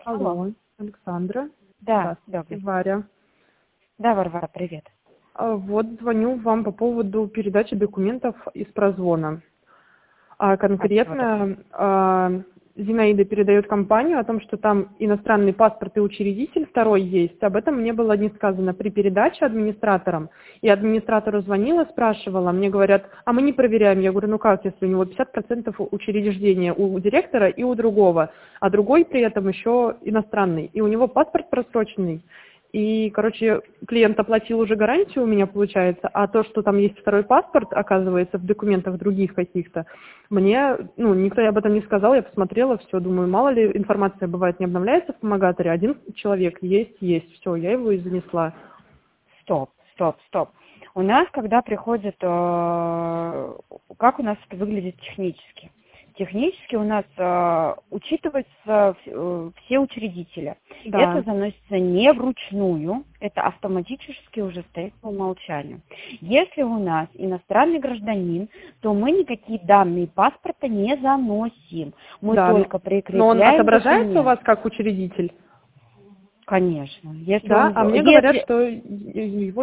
Алло. Алло, Александра. Да, Здравствуйте, добрый. Варя. Да, Варвара, привет. Вот звоню вам по поводу передачи документов из Прозвона. А чего такое? Конкретно Зинаида передает компанию о том, что там иностранный паспорт и учредитель второй есть. Об этом мне было не сказано при передаче администратором. И администратору звонила, спрашивала. Мне говорят, а мы не проверяем. Я говорю, ну как, если у него 50% учреждения у директора и у другого, а другой при этом еще иностранный. И у него паспорт просроченный. И, короче, клиент оплатил уже гарантию у меня, получается, а то, что там есть второй паспорт, оказывается, в документах других каких-то, мне, никто об этом не сказал, я посмотрела, все, думаю, мало ли, информация бывает не обновляется в помогаторе, один человек есть, все, я его и занесла. Стоп. У нас, когда приходит, как у нас это выглядит технически? Технически у нас учитываются все учредители. Да. Это заносится не вручную, это автоматически уже стоит по умолчанию. Если у нас иностранный гражданин, то мы никакие данные паспорта не заносим. Мы Да, только прикрепляем но он отображается документ. у вас как учредитель? Конечно. Если Да, а мне говорят, что его,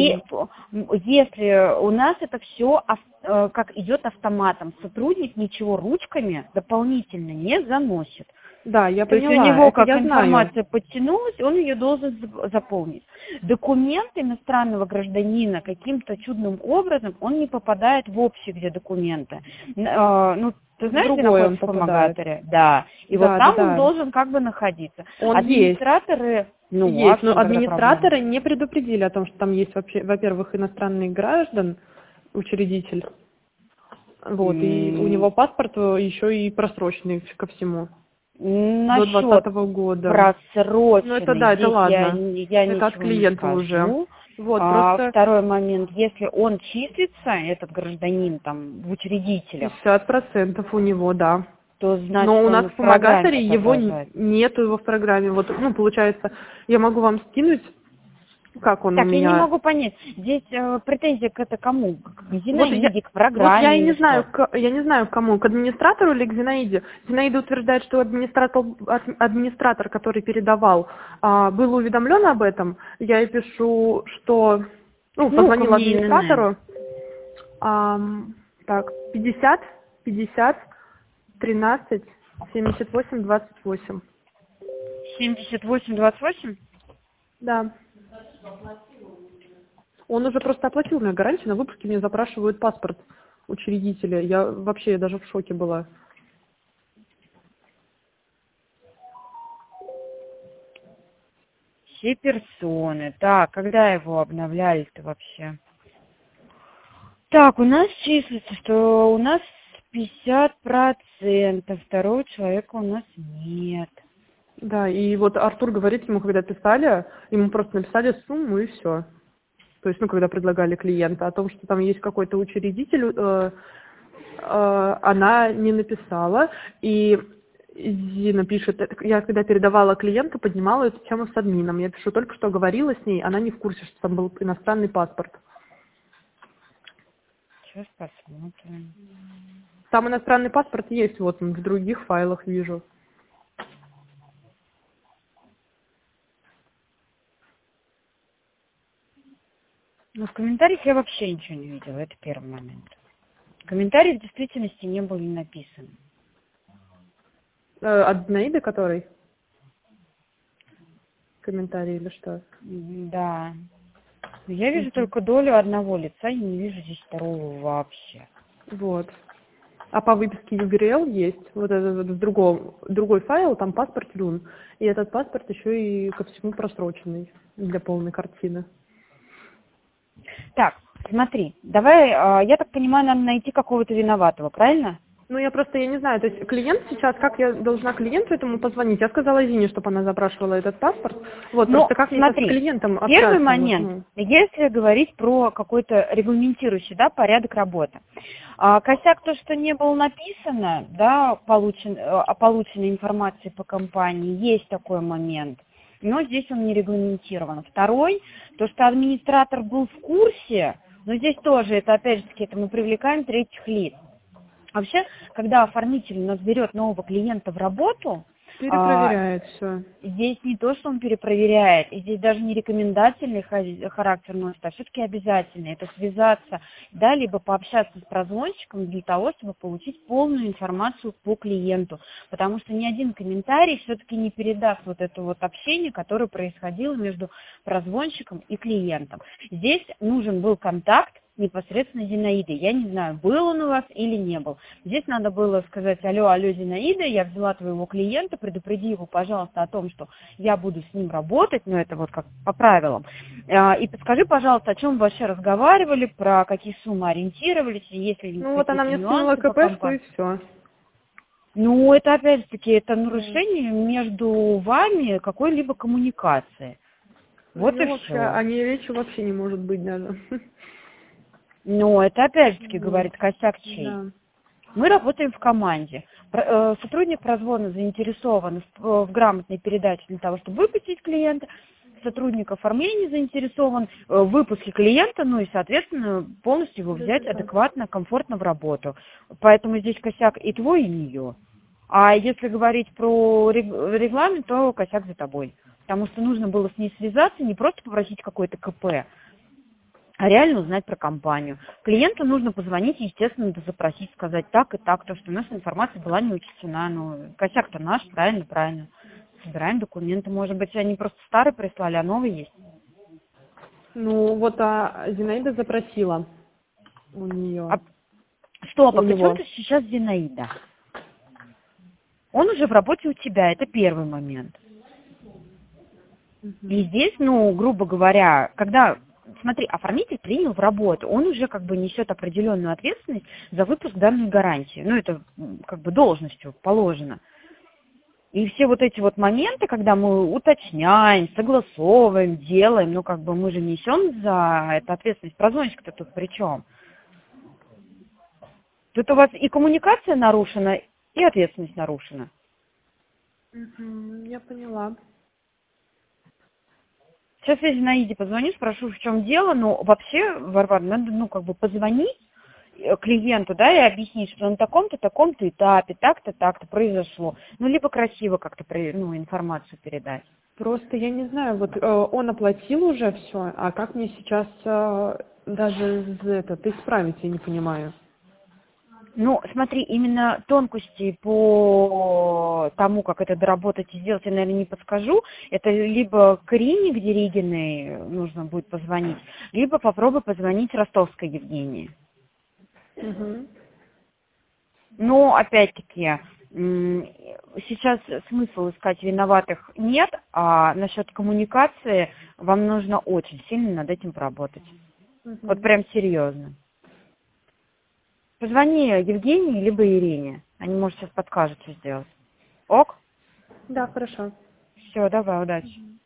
Если у нас это все как идет автоматом, сотрудник ничего ручками дополнительно не заносит. Да, я То есть у поняла, него, это как я знаю. информация подтянулась, он ее должен заполнить. Документ иностранного гражданина каким-то чудным образом, он не попадает в общие где документы. Ты знаешь, где Другой он находится в попадает. помогаторе? Да. И Да, вот там да. он должен как бы находиться. Он Администраторы, есть, в но чем тогда проблема? администраторы не предупредили о том, что там есть вообще, во-первых, иностранный граждан, учредитель, вот, и у него паспорт еще и просроченный ко всему. До Насчет 2020 года. просроченный, Ну, это да, это здесь я ладно. Это от ничего не клиента уже. скажу. Вот, просто Второй момент, если он числится, этот гражданин там в учредителях, 50% у него, да. то Но значит у нас он в в программе помогаторе его отображается. нету его в программе. Вот, получается, я могу вам скинуть, как он у Так, я не меня. могу понять, здесь претензия к это кому? К Вот Зинаиде, к я программе и не или знаю, что? я не знаю к кому, к администратору или к Зинаиде. Зинаида утверждает, что администратор, который передавал, был уведомлен об этом. Я ей пишу, что, Ну-ка позвонила мне ИНН. администратору. Так, 50 13 78 28. 78-28? Да. Он уже просто оплатил мне гарантию, на выпуске мне запрашивают паспорт учредителя. Я даже в шоке была. Все персоны. Так, когда его обновляли-то вообще? Так, у нас числится, что у нас 50%, второго человека у нас нет. Да, и вот Артур говорит ему, когда писали, ему просто написали сумму и все. То есть, когда предлагали клиента, о том, что там есть какой-то учредитель, она не написала. И Зина пишет, я когда передавала клиенту, поднимала эту тему с админом. Я пишу, только что говорила с ней, она не в курсе, что там был иностранный паспорт. Сейчас посмотрим. Там иностранный паспорт есть, вот он в других файлах вижу. Но в комментариях я вообще ничего не видела, это первый момент. Комментарии в действительности не были написаны. От Зинаиды, который? Комментарий или что? Да. Я вижу только долю одного лица, и не вижу здесь второго вообще. Вот. А по выписке ЮГРЛ есть вот этот вот другой файл, там паспорт ЛЮН. И этот паспорт еще и ко всему просроченный для полной картины. Так, смотри, давай, я так понимаю, надо найти какого-то виноватого, правильно? Я не знаю, то есть клиент сейчас, как я должна клиенту этому позвонить? Я сказала Зине, чтобы она запрашивала этот паспорт. Вот, просто как мне сейчас с клиентом общаться? Первый момент, если говорить про какой-то регламентирующий, порядок работы. Косяк то, что не было написано, о полученной информации по компании, есть такой момент, но здесь он не регламентирован. Второй, то, что администратор был в курсе, но здесь тоже, это опять же таки, это мы привлекаем третьих лиц. Вообще, когда оформитель у нас берет нового клиента в работу, Перепроверяет все. Здесь не то, что он перепроверяет, и здесь даже не рекомендательный характер носит, а все-таки обязательный. Это связаться, да, либо пообщаться с прозвонщиком для того, чтобы получить полную информацию по клиенту. Потому что ни один комментарий все-таки не передаст вот это вот общение, которое происходило между прозвонщиком и клиентом. Здесь нужен был контакт непосредственно Зинаиды. Я не знаю, был он у вас или не был. Здесь надо было сказать: алло, Зинаида, я взяла твоего клиента, предупреди его, пожалуйста, о том, что я буду с ним работать, но это вот как по правилам. И подскажи, пожалуйста, о чем вы вообще разговаривали, про какие суммы ориентировались, и если Ну вот она мне скинула КПшку и все. Ну, это опять-таки, это нарушение между вами какой-либо коммуникации. Вот и вообще, все. о ней речи вообще не может быть даже. Ну, это опять-таки говорит косяк чей. Да. Мы работаем в команде. Сотрудник прозвона заинтересован в грамотной передаче для того, чтобы выпустить клиента. Сотрудник оформления заинтересован в выпуске клиента, ну и, соответственно, полностью его взять адекватно, комфортно в работу. Поэтому здесь косяк и твой, и ее. А если говорить про регламент, то косяк за тобой. Потому что нужно было с ней связаться, не просто попросить какой-то КП, а реально узнать про компанию. Клиенту нужно позвонить, естественно, запросить, сказать так и так, то, что у нас информация была не учтена. Ну, косяк-то наш, правильно. Собираем документы. Может быть, они просто старые прислали, а новые есть. Ну, вот Зинаида запросила у нее. Стоп, а при чем ты сейчас Зинаида? Он уже в работе у тебя, это первый момент. И здесь, ну, грубо говоря, когда... Смотри, оформитель принял в работу, он уже как бы несет определенную ответственность за выпуск данной гарантии. Ну, это как бы должностью положено. И все вот эти вот моменты, когда мы уточняем, согласовываем, делаем, ну, как бы мы же несем за это ответственность. Прозвонщик-то тут при чем? Тут у вас и коммуникация нарушена, и ответственность нарушена. Я поняла. Сейчас я Зинаиде позвоню, спрошу, в чем дело. Но вообще, Варвара, надо, ну, как бы позвонить клиенту, да, и объяснить, что на таком-то этапе так-то произошло. Ну, либо красиво как-то, ну, информацию передать. Просто я не знаю, вот он оплатил уже все, а как мне сейчас даже это исправить, я не понимаю. Ну, смотри, именно тонкости по тому, как это доработать и сделать, я, наверное, не подскажу. Это либо к Ирине, где Ригиной нужно будет позвонить, либо попробуй позвонить Ростовской Евгении. Но, опять-таки, сейчас смысл искать виноватых нет, а насчет коммуникации вам нужно очень сильно над этим поработать. Вот прям серьезно. Позвони Евгении либо Ирине. Они, может, сейчас подскажут, что сделать. Ок? Да, хорошо. Все, давай, удачи.